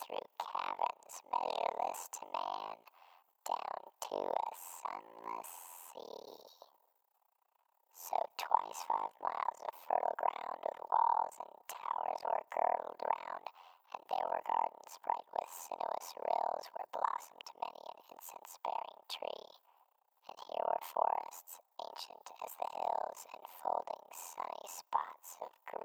through caverns measureless to man, down to a sunless sea. So twice 5 miles of fertile ground with walls and towers were girdled round, and there were gardens bright with sinuous rills where blossomed many an incense-bearing tree, and here were forests ancient as the hills, enfolding sunny spots of